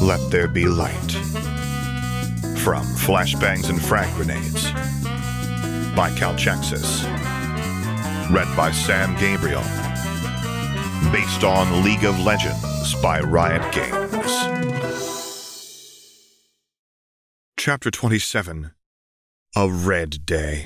Let There Be Light. From Flashbangs and Frag Grenades by Calchexis. Read by Sam Gabriel. Based on League of Legends by Riot Games. Chapter 27. A Red Day.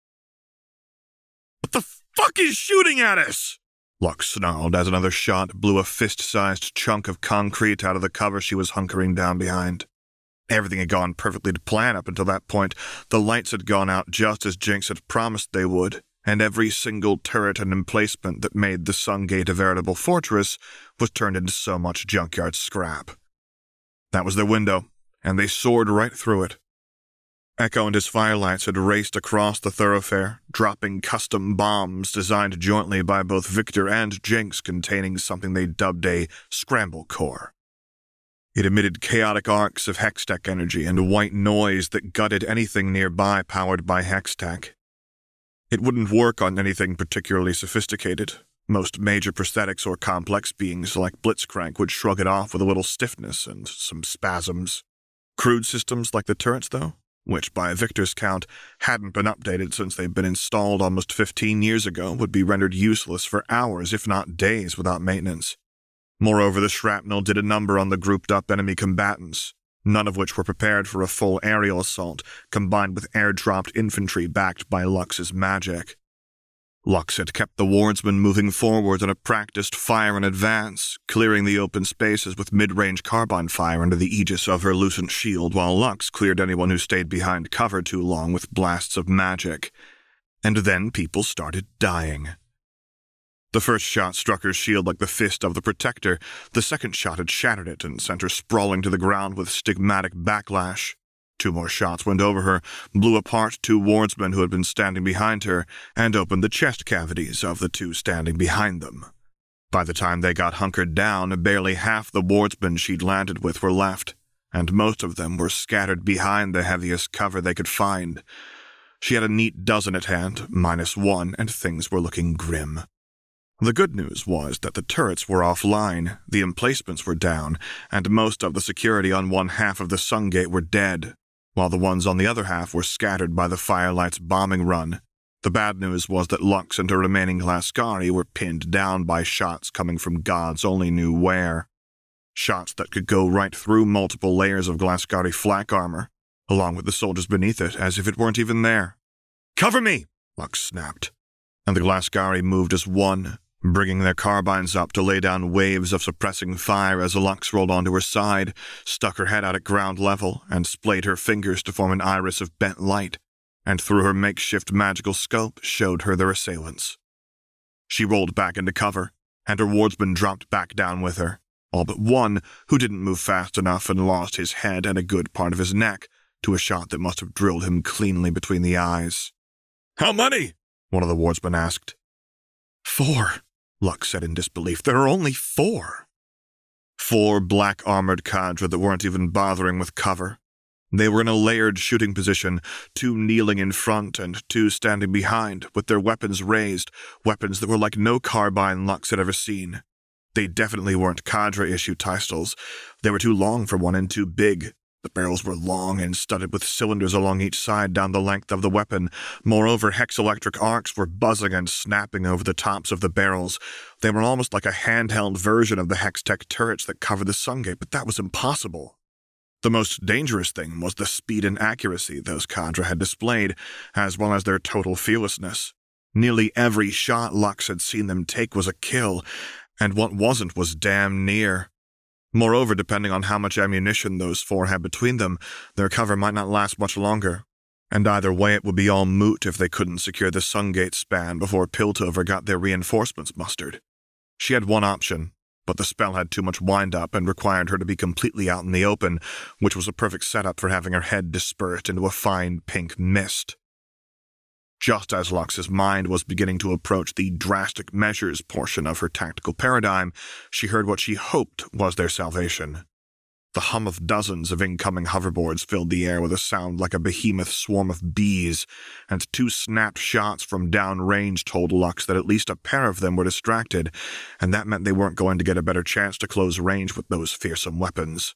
What the fuck is shooting at us? Lux snarled as another shot blew a fist-sized chunk of concrete out of the cover she was hunkering down behind. Everything had gone perfectly to plan up until that point. The lights had gone out just as Jinx had promised they would, and every single turret and emplacement that made the Sungate a veritable fortress was turned into so much junkyard scrap. That was their window, and they soared right through it. Echo and his firelights had raced across the thoroughfare, dropping custom bombs designed jointly by both Victor and Jinx containing something they dubbed a scramble core. It emitted chaotic arcs of Hextech energy and white noise that gutted anything nearby powered by Hextech. It wouldn't work on anything particularly sophisticated. Most major prosthetics or complex beings like Blitzcrank would shrug it off with a little stiffness and some spasms. Crude systems like the turrets, though, which by Victor's count hadn't been updated since they'd been installed almost 15 years ago, would be rendered useless for hours, if not days, without maintenance. Moreover, the shrapnel did a number on the grouped-up enemy combatants, none of which were prepared for a full aerial assault, combined with air-dropped infantry backed by Lux's magic. Lux had kept the wardsmen moving forward in a practiced fire in advance, clearing the open spaces with mid-range carbine fire under the aegis of her Lucent shield, while Lux cleared anyone who stayed behind cover too long with blasts of magic. And then people started dying. The first shot struck her shield like the fist of the Protector. The second shot had shattered it and sent her sprawling to the ground with stigmatic backlash. Two more shots went over her, blew apart two wardsmen who had been standing behind her, and opened the chest cavities of the two standing behind them. By the time they got hunkered down, barely half the wardsmen she'd landed with were left, and most of them were scattered behind the heaviest cover they could find. She had a neat dozen at hand, -1, and things were looking grim. The good news was that the turrets were offline, the emplacements were down, and most of the security on one half of the Sungate were dead, while the ones on the other half were scattered by the Firelight's bombing run. The bad news was that Lux and her remaining Glasgari were pinned down by shots coming from gods only knew where. Shots that could go right through multiple layers of Glasgari flak armor, along with the soldiers beneath it, as if it weren't even there. "Cover me!" Lux snapped, and the Glasgari moved as one, bringing their carbines up to lay down waves of suppressing fire as Lux rolled onto her side, stuck her head out at ground level, and splayed her fingers to form an iris of bent light, and through her makeshift magical scope showed her their assailants. She rolled back into cover, and her wardsman dropped back down with her, all but one who didn't move fast enough and lost his head and a good part of his neck to a shot that must have drilled him cleanly between the eyes. "How many?" one of the wardsmen asked. "4. Lux said in disbelief. "There are only 4. 4 black-armored cadre that weren't even bothering with cover. They were in a layered shooting position, 2 kneeling in front and 2 standing behind, with their weapons raised, weapons that were like no carbine Lux had ever seen. They definitely weren't cadre-issue pistols. They were too long for one and too big. The barrels were long and studded with cylinders along each side down the length of the weapon. Moreover, hex-electric arcs were buzzing and snapping over the tops of the barrels. They were almost like a handheld version of the Hextech turrets that covered the Sungate, but that was impossible. The most dangerous thing was the speed and accuracy those cadre had displayed, as well as their total fearlessness. Nearly every shot Lux had seen them take was a kill, and what wasn't was damn near. Moreover, depending on how much ammunition those 4 had between them, their cover might not last much longer, and either way it would be all moot if they couldn't secure the Sungate span before Piltover got their reinforcements mustered. She had one option, but the spell had too much wind-up and required her to be completely out in the open, which was a perfect setup for having her head dispersed into a fine pink mist. Just as Lux's mind was beginning to approach the drastic measures portion of her tactical paradigm, she heard what she hoped was their salvation. The hum of dozens of incoming hoverboards filled the air with a sound like a behemoth swarm of bees, and 2 snapped shots from downrange told Lux that at least a pair of them were distracted, and that meant they weren't going to get a better chance to close range with those fearsome weapons.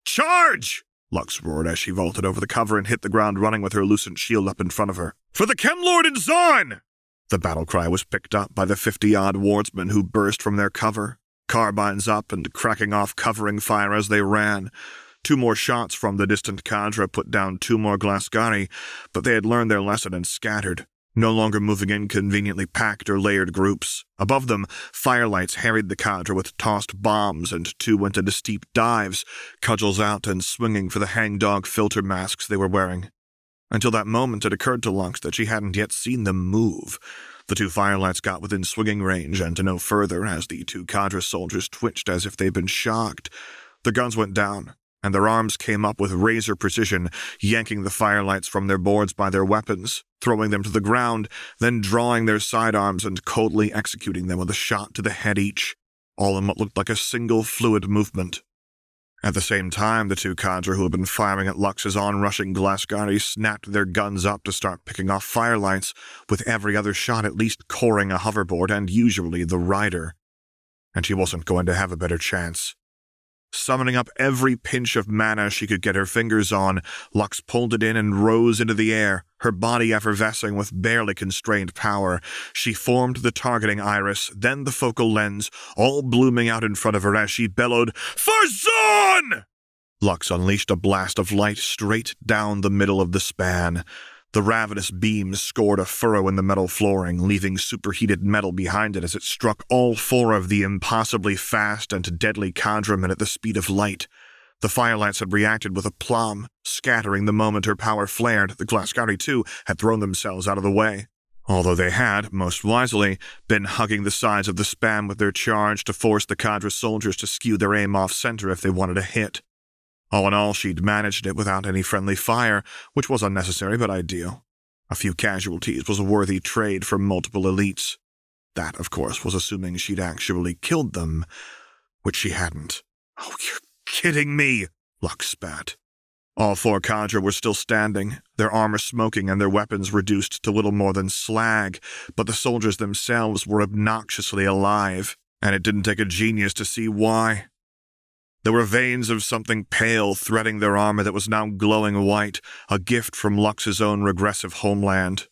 Charge! Lux roared as she vaulted over the cover and hit the ground running with her lucent shield up in front of her. For the Chemlord and Zon! The battle cry was picked up by the 50-odd wardsmen who burst from their cover, carbines up and cracking off covering fire as they ran. 2 more shots from the distant cadre put down 2 more Glasgari, but they had learned their lesson and scattered, no longer moving in conveniently packed or layered groups. Above them, firelights harried the cadre with tossed bombs, and 2 went into steep dives, cudgels out and swinging for the hangdog filter masks they were wearing. Until that moment it occurred to Lux that she hadn't yet seen them move. The 2 firelights got within swinging range and to no further as the 2 cadre soldiers twitched as if they'd been shocked. The guns went down, and their arms came up with razor precision, yanking the firelights from their boards by their weapons, throwing them to the ground, then drawing their sidearms and coldly executing them with a shot to the head each, all in what looked like a single fluid movement. At the same time, the 2 cadre who had been firing at Lux's onrushing Glasgari snapped their guns up to start picking off firelights, with every other shot at least coring a hoverboard and usually the rider. And she wasn't going to have a better chance. Summoning up every pinch of mana she could get her fingers on, Lux pulled it in and rose into the air, her body effervescing with barely constrained power. She formed the targeting iris, then the focal lens, all blooming out in front of her as she bellowed, "For Zon!" Lux unleashed a blast of light straight down the middle of the span. The ravenous beam scored a furrow in the metal flooring, leaving superheated metal behind it as it struck all 4 of the impossibly fast and deadly cadremen at the speed of light. The firelights had reacted with aplomb, scattering the moment her power flared. The Glasgari, too, had thrown themselves out of the way, although they had, most wisely, been hugging the sides of the span with their charge to force the cadre soldiers to skew their aim off-center if they wanted a hit. All in all, she'd managed it without any friendly fire, which was unnecessary but ideal. A few casualties was a worthy trade for multiple elites. That, of course, was assuming she'd actually killed them, which she hadn't. "Oh, you're kidding me," Lux spat. All 4 cadre were still standing, their armor smoking and their weapons reduced to little more than slag, but the soldiers themselves were obnoxiously alive, and it didn't take a genius to see why. There were veins of something pale threading their armor that was now glowing white, a gift from Lux's own regressive homeland.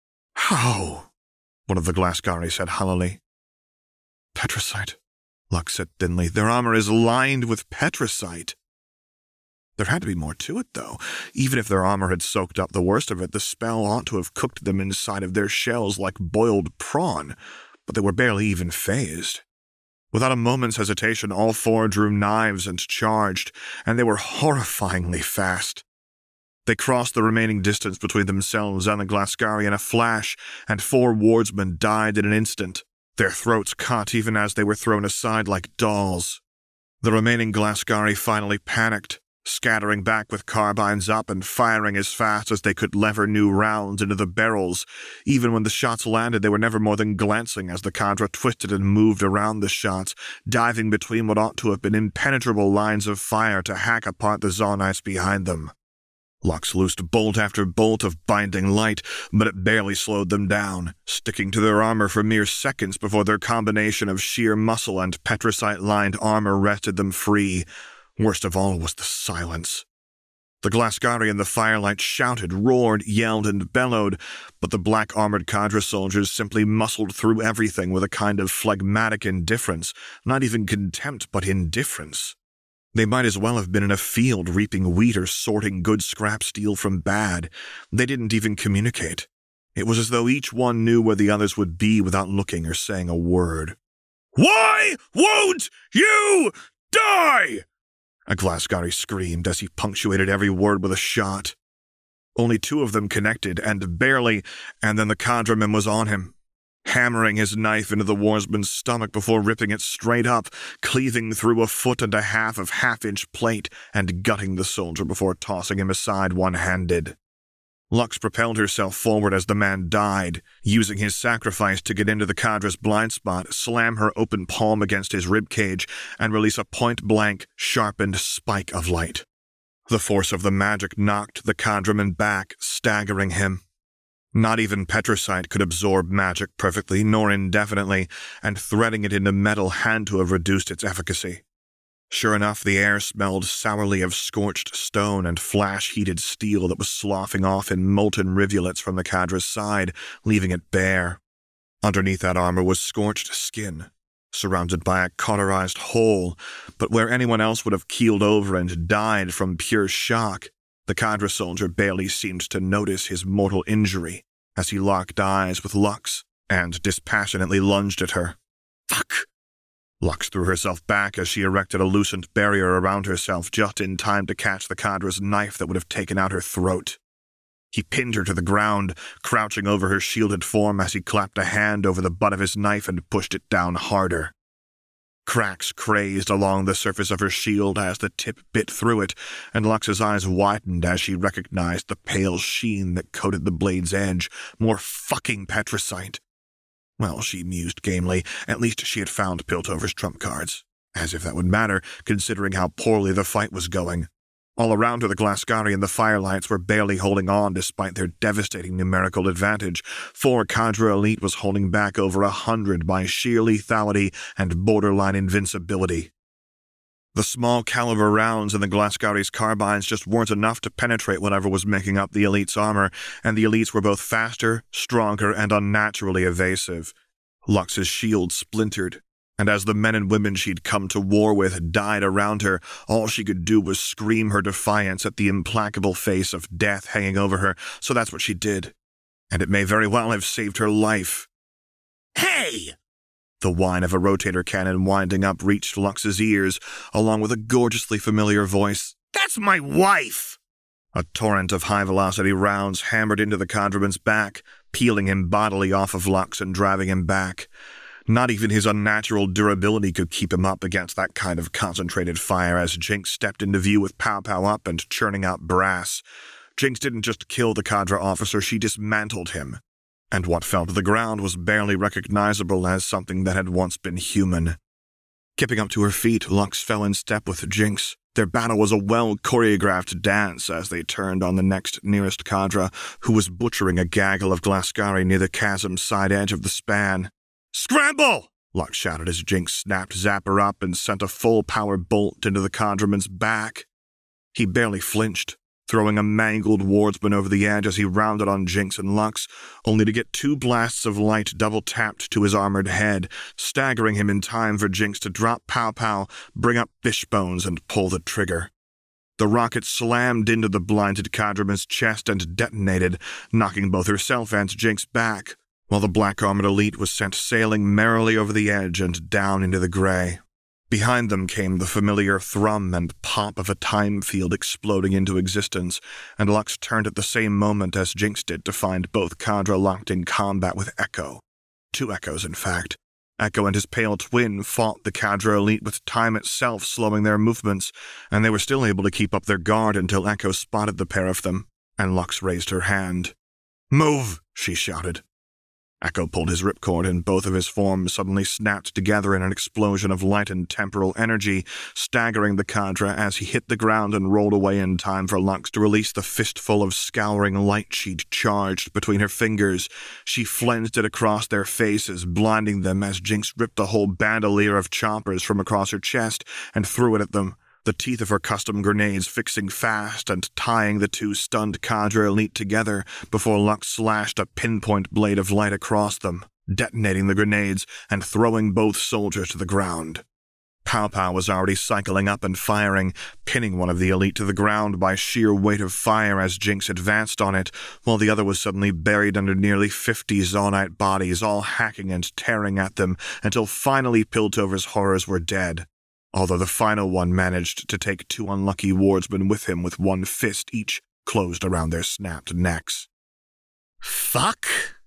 "How?" one of the Glasgari said hullily. "Petricite," Lux said thinly. "Their armor is lined with petricite." There had to be more to it, though. Even if their armor had soaked up the worst of it, the spell ought to have cooked them inside of their shells like boiled prawn, but they were barely even phased. Without a moment's hesitation, all 4 drew knives and charged, and they were horrifyingly fast. They crossed the remaining distance between themselves and the Glasgari in a flash, and 4 wardsmen died in an instant, their throats cut even as they were thrown aside like dolls. The remaining Glasgari finally panicked, scattering back with carbines up and firing as fast as they could lever new rounds into the barrels. Even when the shots landed, they were never more than glancing as the cadre twisted and moved around the shots, diving between what ought to have been impenetrable lines of fire to hack apart the Zonites behind them. Lux loosed bolt after bolt of binding light, but it barely slowed them down, sticking to their armor for mere seconds before their combination of sheer muscle and petricite-lined armor wrested them free. Worst of all was the silence. The Glasgari in the firelight shouted, roared, yelled, and bellowed, but the black-armored cadre soldiers simply muscled through everything with a kind of phlegmatic indifference, not even contempt, but indifference. They might as well have been in a field reaping wheat or sorting good scrap steel from bad. They didn't even communicate. It was as though each one knew where the others would be without looking or saying a word. "Why won't you die?" a Glasgari screamed as he punctuated every word with a shot. Only 2 of them connected, and barely, and then the cadreman was on him, hammering his knife into the wardsman's stomach before ripping it straight up, cleaving through a foot and a half of half-inch plate, and gutting the soldier before tossing him aside one-handed. Lux propelled herself forward as the man died, using his sacrifice to get into the cadre's blind spot, slam her open palm against his ribcage, and release a point-blank, sharpened spike of light. The force of the magic knocked the cadreman back, staggering him. Not even petricite could absorb magic perfectly, nor indefinitely, and threading it into metal had to have reduced its efficacy. Sure enough, the air smelled sourly of scorched stone and flash-heated steel that was sloughing off in molten rivulets from the cadra's side, leaving it bare. Underneath that armor was scorched skin, surrounded by a cauterized hole, but where anyone else would have keeled over and died from pure shock, the cadra soldier barely seemed to notice his mortal injury as he locked eyes with Lux and dispassionately lunged at her. Fuck! Lux threw herself back as she erected a loosened barrier around herself just in time to catch the cadra's knife that would have taken out her throat. He pinned her to the ground, crouching over her shielded form as he clapped a hand over the butt of his knife and pushed it down harder. Cracks crazed along the surface of her shield as the tip bit through it, and Lux's eyes widened as she recognized the pale sheen that coated the blade's edge. More fucking petricite. Well, she mused gamely, at least she had found Piltover's trump cards. As if that would matter, considering how poorly the fight was going. All around her, the Glasgari and the Firelights were barely holding on despite their devastating numerical advantage. 4 cadre elite was holding back over 100 by sheer lethality and borderline invincibility. The small caliber rounds in the Glasgari's carbines just weren't enough to penetrate whatever was making up the elite's armor, and the elites were both faster, stronger, and unnaturally evasive. Lux's shield splintered, and as the men and women she'd come to war with died around her, all she could do was scream her defiance at the implacable face of death hanging over her, so that's what she did. And it may very well have saved her life. Hey! The whine of a rotator cannon winding up reached Lux's ears, along with a gorgeously familiar voice. That's my wife! A torrent of high-velocity rounds hammered into the Condraman's back, peeling him bodily off of Lux and driving him back. Not even his unnatural durability could keep him up against that kind of concentrated fire as Jinx stepped into view with Pow Pow up and churning out brass. Jinx didn't just kill the cadre officer, she dismantled him. And what fell to the ground was barely recognizable as something that had once been human. Kipping up to her feet, Lux fell in step with Jinx. Their battle was a well-choreographed dance as they turned on the next nearest cadre, who was butchering a gaggle of Glasgari near the chasm's side edge of the span. "Scramble!" Lux shouted as Jinx snapped Zapper up and sent a full-power bolt into the Condraman's back. He barely flinched, throwing a mangled wardsman over the edge as he rounded on Jinx and Lux, only to get 2 blasts of light double-tapped to his armored head, staggering him in time for Jinx to drop Pow Pow, bring up Fishbones, and pull the trigger. The rocket slammed into the blinded Condraman's chest and detonated, knocking both herself and Jinx back, while the black-armored elite was sent sailing merrily over the edge and down into the gray. Behind them came the familiar thrum and pop of a time field exploding into existence, and Lux turned at the same moment as Jinx did to find both cadre locked in combat with Echo. 2 Echoes, in fact. Echo and his pale twin fought the cadre elite with time itself slowing their movements, and they were still able to keep up their guard until Echo spotted the pair of them, and Lux raised her hand. "Move!" she shouted. Echo pulled his ripcord, and both of his forms suddenly snapped together in an explosion of light and temporal energy, staggering the cadre as he hit the ground and rolled away in time for Lux to release the fistful of scouring light she'd charged between her fingers. She flensed it across their faces, blinding them as Jinx ripped a whole bandolier of choppers from across her chest and threw it at them, the teeth of her custom grenades fixing fast and tying the 2 stunned cadre elite together before Lux slashed a pinpoint blade of light across them, detonating the grenades and throwing both soldiers to the ground. Pow Pow was already cycling up and firing, pinning one of the elite to the ground by sheer weight of fire as Jinx advanced on it, while the other was suddenly buried under nearly 50 Zaunite bodies, all hacking and tearing at them, until finally Piltover's horrors were dead. Although the final one managed to take 2 unlucky wardsmen with him with 1 fist each closed around their snapped necks. "Fuck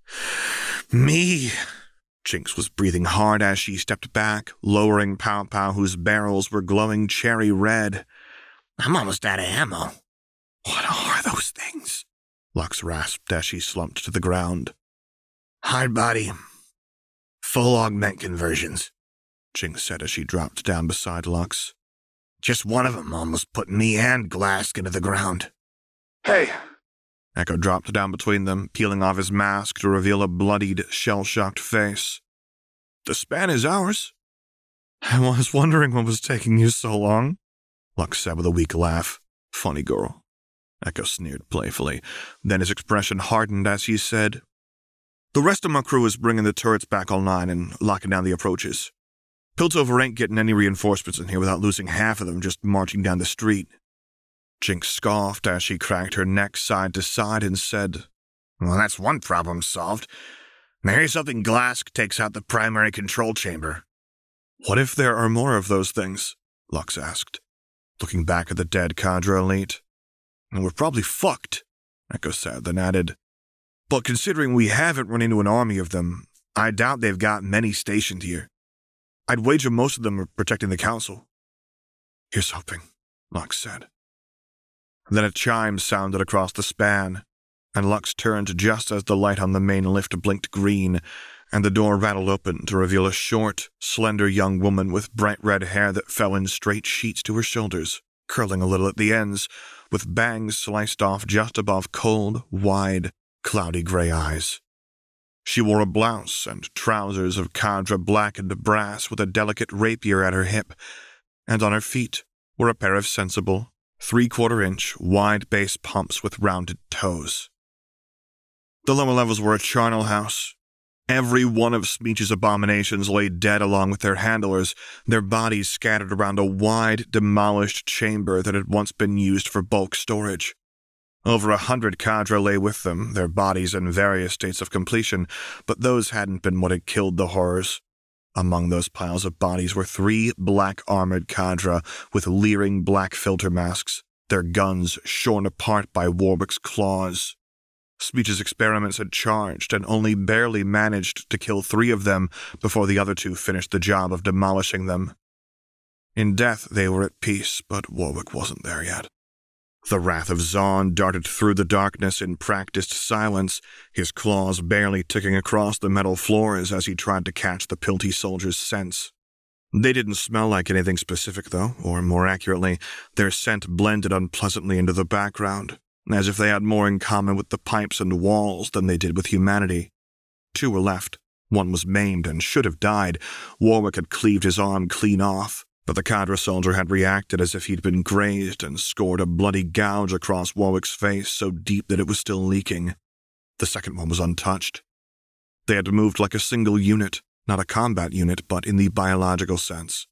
me!" Jinx was breathing hard as she stepped back, lowering Pow Pow, whose barrels were glowing cherry red. "I'm almost out of ammo." "What are those things?" Lux rasped as she slumped to the ground. "Hard body. Full augment conversions," Jinx said as she dropped down beside Lux. "Just one of them almost put me and Glask into the ground." "Hey!" Echo dropped down between them, peeling off his mask to reveal a bloodied, shell-shocked face. "The span is ours." I was wondering what was taking you so long, Lux said with a weak laugh. Funny girl. Echo sneered playfully. Then his expression hardened as he said, The rest of my crew is bringing the turrets back online and locking down the approaches. Piltover ain't getting any reinforcements in here without losing half of them just marching down the street. Jinx scoffed as she cracked her neck side to side and said, Well, that's one problem solved. Now here's something Glask takes out the primary control chamber. What if there are more of those things? Lux asked, looking back at the dead cadre elite. And we're probably fucked, Echo said, then added, But considering we haven't run into an army of them, I doubt they've got many stationed here. I'd wager most of them are protecting the council. Here's hoping, Lux said. Then a chime sounded across the span, and Lux turned just as the light on the main lift blinked green, and the door rattled open to reveal a short, slender young woman with bright red hair that fell in straight sheets to her shoulders, curling a little at the ends, with bangs sliced off just above cold, wide, cloudy gray eyes. She wore a blouse and trousers of cadre blackened brass with a delicate rapier at her hip, and on her feet were a pair of sensible, 3/4-inch, wide base pumps with rounded toes. The lower levels were a charnel house. Every one of Smeech's abominations lay dead along with their handlers, their bodies scattered around a wide, demolished chamber that had once been used for bulk storage. Over 100 cadre lay with them, their bodies in various states of completion, but those hadn't been what had killed the horrors. Among those piles of bodies were 3 black-armored cadre with leering black filter masks, their guns shorn apart by Warwick's claws. Smeech's experiments had charged and only barely managed to kill 3 of them before the other 2 finished the job of demolishing them. In death they were at peace, but Warwick wasn't there yet. The wrath of Zahn darted through the darkness in practiced silence, his claws barely ticking across the metal floors as he tried to catch the Pilty soldiers' scents. They didn't smell like anything specific, though, or more accurately, their scent blended unpleasantly into the background, as if they had more in common with the pipes and walls than they did with humanity. 2 were left. One was maimed and should have died. Warwick had cleaved his arm clean off, but the cadre soldier had reacted as if he'd been grazed and scored a bloody gouge across Warwick's face so deep that it was still leaking. The second one was untouched. They had moved like a single unit, not a combat unit, but in the biological sense.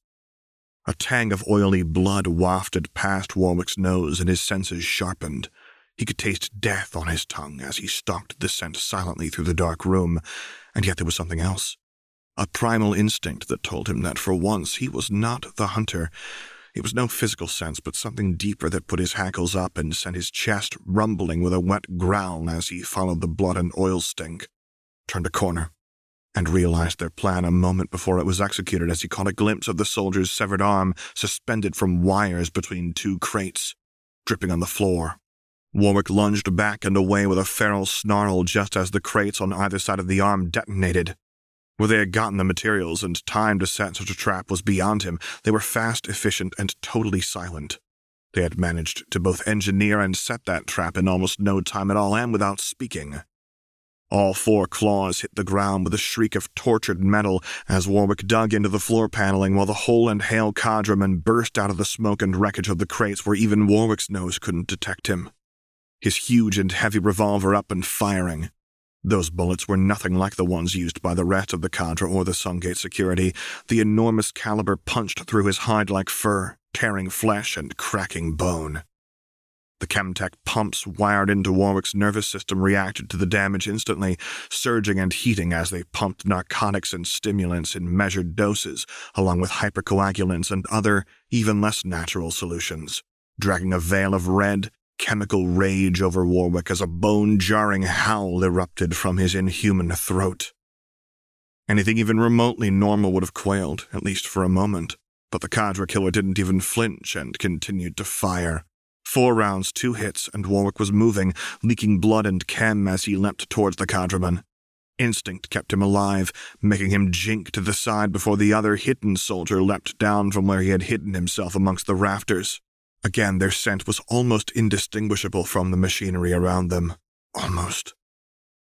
A tang of oily blood wafted past Warwick's nose and his senses sharpened. He could taste death on his tongue as he stalked the scent silently through the dark room, and yet there was something else. A primal instinct that told him that for once he was not the hunter. It was no physical sense, but something deeper that put his hackles up and sent his chest rumbling with a wet growl as he followed the blood and oil stink, turned a corner, and realized their plan a moment before it was executed as he caught a glimpse of the soldier's severed arm suspended from wires between 2 crates, dripping on the floor. Warwick lunged back and away with a feral snarl just as the crates on either side of the arm detonated. Where they had gotten the materials and time to set such a trap was beyond him. They were fast, efficient, and totally silent. They had managed to both engineer and set that trap in almost no time at all and without speaking. All 4 claws hit the ground with a shriek of tortured metal as Warwick dug into the floor paneling while the whole and hale cadreman burst out of the smoke and wreckage of the crates where even Warwick's nose couldn't detect him. His huge and heavy revolver up and firing. Those bullets were nothing like the ones used by the rest of the cadre or the Sungate security. The enormous caliber punched through his hide like fur, tearing flesh and cracking bone. The Chemtech pumps wired into Warwick's nervous system reacted to the damage instantly, surging and heating as they pumped narcotics and stimulants in measured doses, along with hypercoagulants and other, even less natural solutions, dragging a veil of red, chemical rage over Warwick as a bone-jarring howl erupted from his inhuman throat. Anything even remotely normal would have quailed, at least for a moment, but the cadre killer didn't even flinch and continued to fire. 4 rounds, 2 hits, and Warwick was moving, leaking blood and chem as he leapt towards the cadreman. Instinct kept him alive, making him jink to the side before the other hidden soldier leapt down from where he had hidden himself amongst the rafters. Again, their scent was almost indistinguishable from the machinery around them. Almost.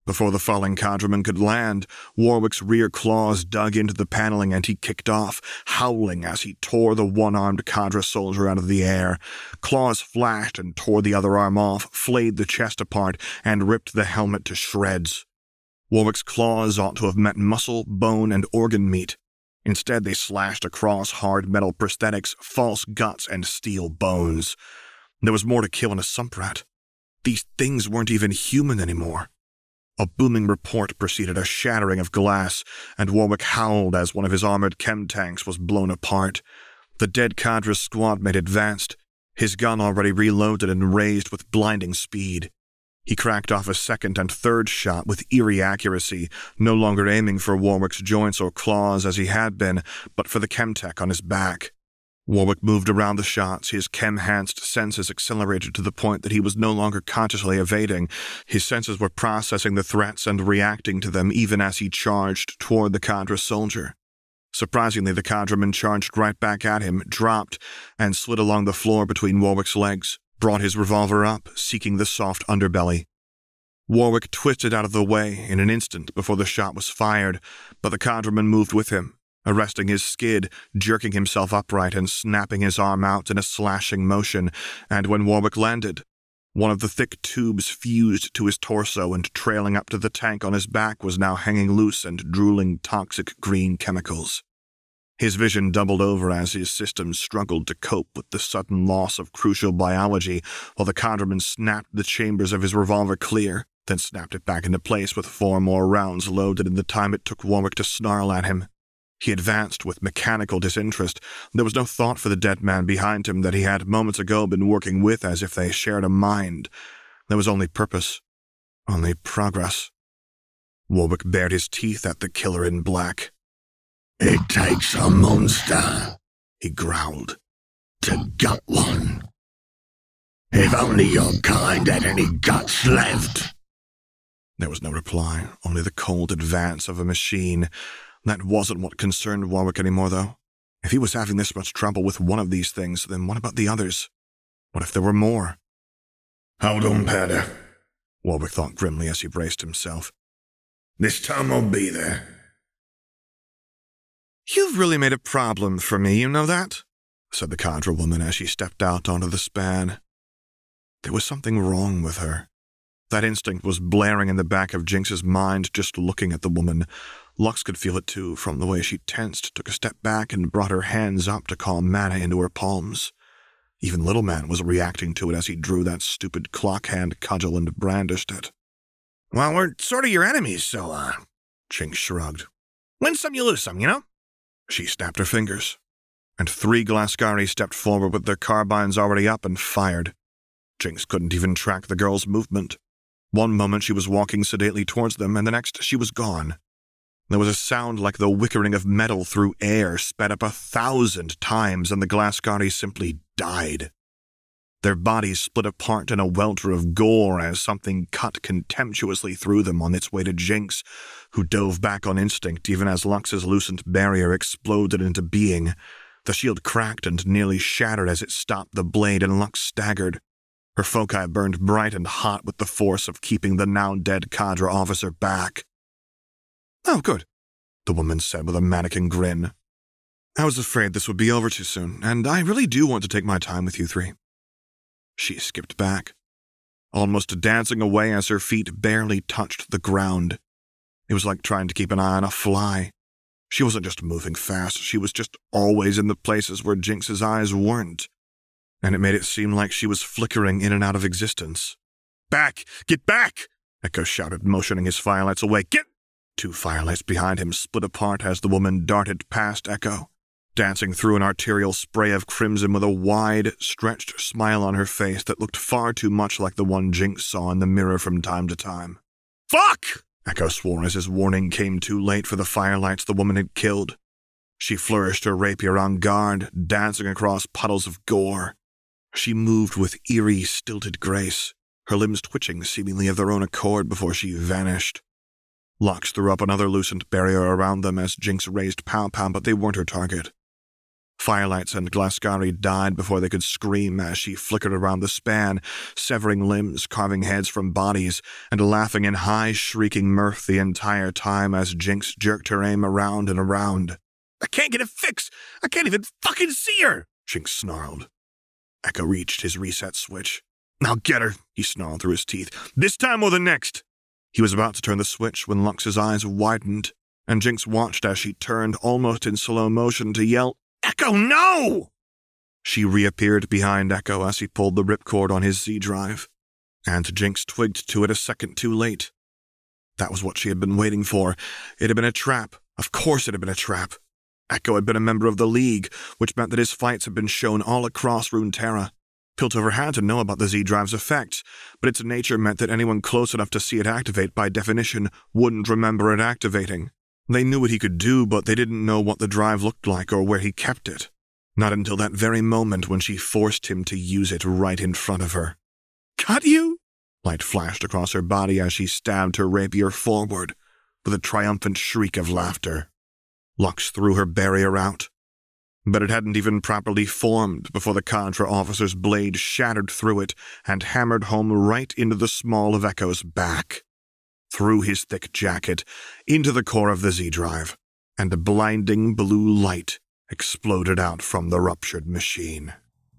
Before the falling cadreman could land, Warwick's rear claws dug into the paneling and he kicked off, howling as he tore the one-armed cadre soldier out of the air. Claws flashed and tore the other arm off, flayed the chest apart, and ripped the helmet to shreds. Warwick's claws ought to have met muscle, bone, and organ meat. Instead, they slashed across hard metal prosthetics, false guts, and steel bones. There was more to kill in a sump rat. These things weren't even human anymore. A booming report preceded a shattering of glass, and Warwick howled as one of his armored chem tanks was blown apart. The dead cadre's squad mate advanced, his gun already reloaded and raised with blinding speed. He cracked off a second and third shot with eerie accuracy, no longer aiming for Warwick's joints or claws as he had been, but for the chemtech on his back. Warwick moved around the shots, his chem-enhanced senses accelerated to the point that he was no longer consciously evading. His senses were processing the threats and reacting to them even as he charged toward the cadre soldier. Surprisingly, the cadreman charged right back at him, dropped, and slid along the floor between Warwick's legs, brought his revolver up, seeking the soft underbelly. Warwick twisted out of the way in an instant before the shot was fired, but the cadreman moved with him, arresting his skid, jerking himself upright and snapping his arm out in a slashing motion, and when Warwick landed, one of the thick tubes fused to his torso and trailing up to the tank on his back was now hanging loose and drooling toxic green chemicals. His vision doubled over as his systems struggled to cope with the sudden loss of crucial biology, while the cadreman snapped the chambers of his revolver clear, then snapped it back into place with 4 more rounds loaded in the time it took Warwick to snarl at him. He advanced with mechanical disinterest. There was no thought for the dead man behind him that he had moments ago been working with as if they shared a mind. There was only purpose, only progress. Warwick bared his teeth at the killer in black. "It takes a monster," he growled, "to gut one. If only your kind had any guts left." There was no reply, only the cold advance of a machine. That wasn't what concerned Warwick anymore, though. If he was having this much trouble with one of these things, then what about the others? What if there were more? "Hold on, Powder," Warwick thought grimly as he braced himself. "This time I'll be there." "You've really made a problem for me, you know that?" said the cadre woman as she stepped out onto the span. There was something wrong with her. That instinct was blaring in the back of Jinx's mind just looking at the woman. Lux could feel it too, from the way she tensed, took a step back, and brought her hands up to call mana into her palms. Even Little Man was reacting to it as he drew that stupid clock hand cudgel and brandished it. "Well, we're sort of your enemies, so, Jinx shrugged. Win some, you lose some, you know?" She snapped her fingers, and 3 Glasgari stepped forward with their carbines already up and fired. Jinx couldn't even track the girl's movement. One moment she was walking sedately towards them, and the next she was gone. There was a sound like the whickering of metal through air, sped up 1,000 times, and the Glasgari simply died. Their bodies split apart in a welter of gore as something cut contemptuously through them on its way to Jinx, who dove back on instinct even as Lux's loosened barrier exploded into being. The shield cracked and nearly shattered as it stopped the blade, and Lux staggered. Her foci burned bright and hot with the force of keeping the now-dead cadre officer back. "Oh, good," the woman said with a mannequin grin. "I was afraid this would be over too soon, and I really do want to take my time with you 3. She skipped back, almost dancing away as her feet barely touched the ground. It was like trying to keep an eye on a fly. She wasn't just moving fast, she was just always in the places where Jinx's eyes weren't. And it made it seem like she was flickering in and out of existence. "Back! Get back!" Echo shouted, motioning his firelights away. "Get—" 2 firelights behind him split apart as the woman darted past Echo, dancing through an arterial spray of crimson with a wide, stretched smile on her face that looked far too much like the one Jinx saw in the mirror from time to time. "Fuck!" Echo swore as his warning came too late for the firelights the woman had killed. She flourished her rapier on guard, dancing across puddles of gore. She moved with eerie, stilted grace, her limbs twitching seemingly of their own accord before she vanished. Lux threw up another loosened barrier around them as Jinx raised Pow Pow, but they weren't her target. Firelights and Glasgari died before they could scream as she flickered around the span, severing limbs, carving heads from bodies, and laughing in high, shrieking mirth the entire time as Jinx jerked her aim around and around. I can't get a fix. I can't even fucking see her, Jinx snarled. Echo reached his reset switch. I'll get her, he snarled through his teeth. This time or the next. He was about to turn the switch when Lux's eyes widened, and Jinx watched as she turned almost in slow motion to yell, Echo, no! She reappeared behind Echo as he pulled the ripcord on his Z-drive, and Jinx twigged to it a second too late. That was what she had been waiting for. It had been a trap. Of course it had been a trap. Echo had been a member of the League, which meant that his fights had been shown all across Runeterra. Piltover had to know about the Z-drive's effects, but its nature meant that anyone close enough to see it activate by definition wouldn't remember it activating. They knew what he could do, but they didn't know what the drive looked like or where he kept it. Not until that very moment when she forced him to use it right in front of her. Cut you? Light flashed across her body as she stabbed her rapier forward, with a triumphant shriek of laughter. Lux threw her barrier out, but it hadn't even properly formed before the Cadre officer's blade shattered through it and hammered home right into the small of Echo's back, through his thick jacket, into the core of the Z-drive, and a blinding blue light exploded out from the ruptured machine.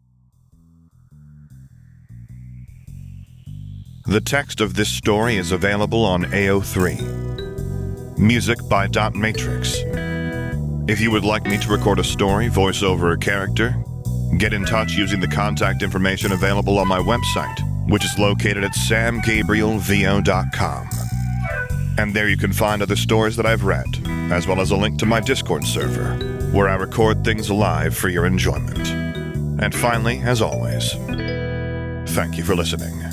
The text of this story is available on AO3. Music by Dot Matrix. If you would like me to record a story, voice over a character, get in touch using the contact information available on my website, which is located at samgabrielvo.com. And there you can find other stories that I've read, as well as a link to my Discord server, where I record things live for your enjoyment. And finally, as always, thank you for listening.